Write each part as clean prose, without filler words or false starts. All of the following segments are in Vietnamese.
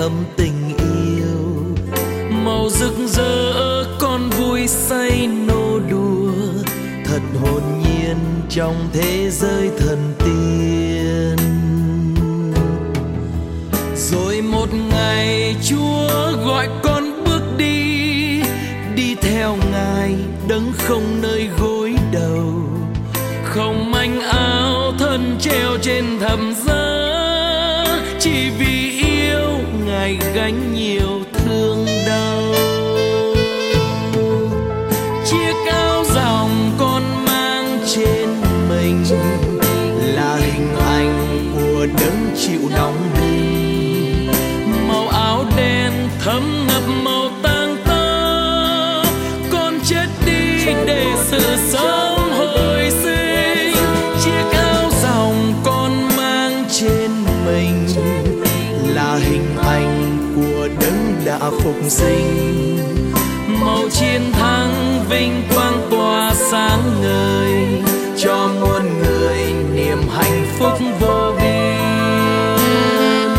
ấm tình yêu. Màu rực rỡ con vui say nô đùa, thật hồn nhiên trong thế giới thần tiên. Rồi một ngày Chúa gọi con bước đi, đi theo Ngài đấng không nơi gối đầu. Không manh áo thân treo trên thập giá, chỉ vì yêu Ngài gánh nhiều thương đau. Chiếc áo dòng con mang trên mình là hình ảnh của đấng chịu đóng đinh. Màu áo đen thấm ngập màu tang tóc, con chết đi để sự sống hồi sinh. Chiếc áo dòng con mang trên mình là hình ảnh của đấng đã phục sinh. Màu chiến thắng vinh quang tỏa sáng ngời, cho muôn người niềm hạnh phúc vô biên.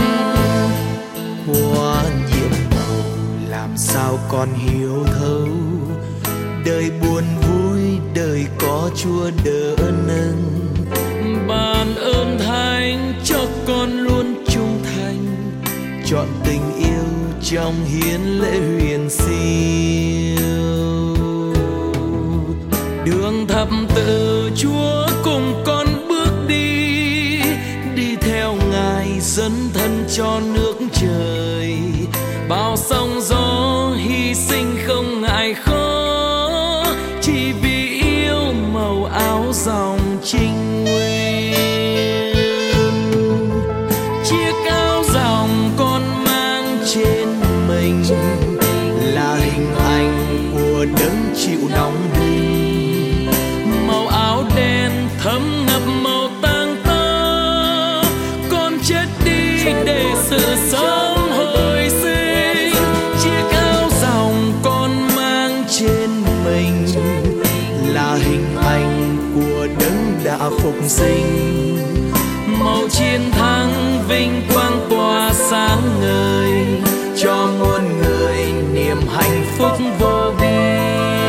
Qua nhiệm màu làm sao con hiểu thấu, đời buồn vui đời có Chúa đỡ nâng. Ban ơn Thánh cho con luôn trung thành, chọn tình yêu trong hiến lễ huyền siêu. Đường thập tự Chúa cùng con bước đi, đi theo Ngài dấn thân cho nước trời. Bao sóng gió hy sinh không ngại khó, chỉ vì yêu màu áo dòng trinh nguyên. Chiếc áo dòng con mang trên mình là hình ảnh của đấng chịu đóng đinh. Màu áo đen thấm ngập màu tang tóc, con chết đi để sự sống hồi sinh. Chiếc áo dòng con mang trên mình là hình ảnh của đấng đã phục sinh. Màu chiến thắng vinh quang tỏa sáng ngời, cho muôn người niềm hạnh phúc vô biên.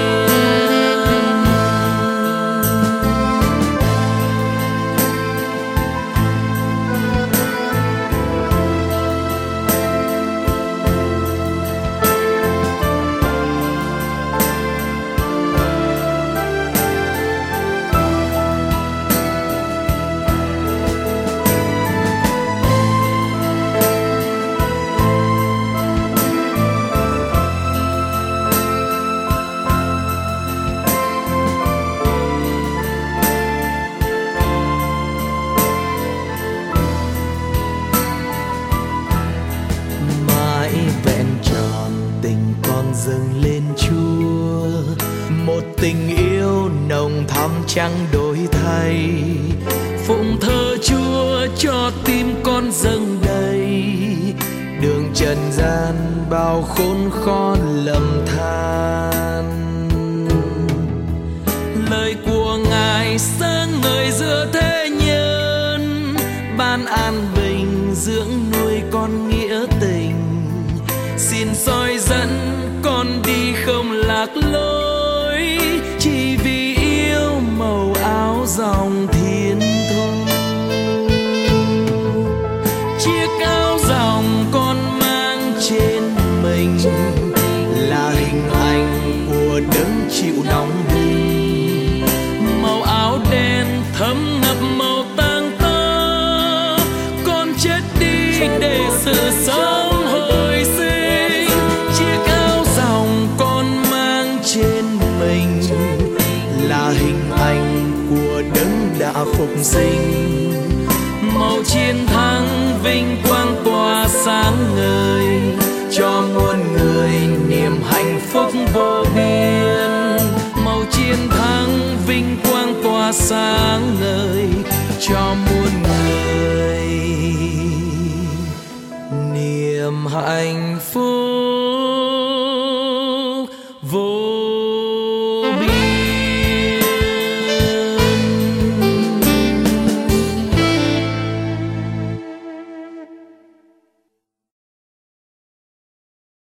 Dâng lên Chúa một tình yêu nồng thắm chẳng đổi thay. Phụng thờ Chúa cho tim con dâng đầy, đường trần gian bao khốn khó lầm than. Lời của Ngài sáng ngời giữa thế nhân, ban an bình dưỡng nuôi con nghĩa tình. Xin soi dẫn con đi không lạc lối, chỉ vì yêu màu áo dòng thiên thu. Chiếc áo dòng con mang trên mình là hình ảnh của đấng chịu đóng đinh. Màu áo đen thấm ngập màu tang tóc, con chết đi để sự sống hồi sinh. Là hình ảnh của đấng đã phục sinh. Màu chiến thắng vinh quang tỏa sáng ngời, cho muôn người niềm hạnh phúc vô biên. Màu chiến thắng vinh quang tỏa sáng ngời, cho muôn người niềm hạnh phúc